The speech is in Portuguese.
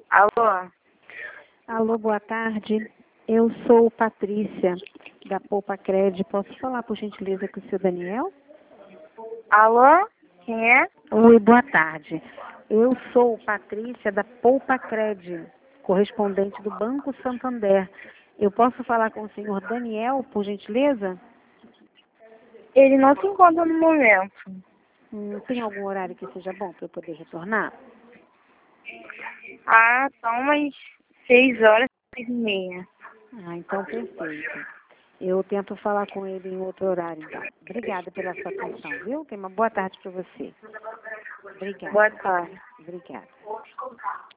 Alô? Alô, boa tarde. Eu sou Patrícia, da Poupa Cred. Posso falar, por gentileza, com o seu Daniel? Alô? Quem é? Oi, boa tarde. Eu sou Patrícia, da Poupa Cred, correspondente do Banco Santander. Eu posso falar com o senhor Daniel, por gentileza? Ele não se encontra no momento. Tem algum horário que seja bom para eu poder retornar? Ah, são umas 6h, 6h30. Ah, então perfeito. Eu tento falar com ele em outro horário, então. Obrigada pela sua atenção, viu? Tenha uma boa tarde para você. Obrigada. Boa tarde. Obrigada.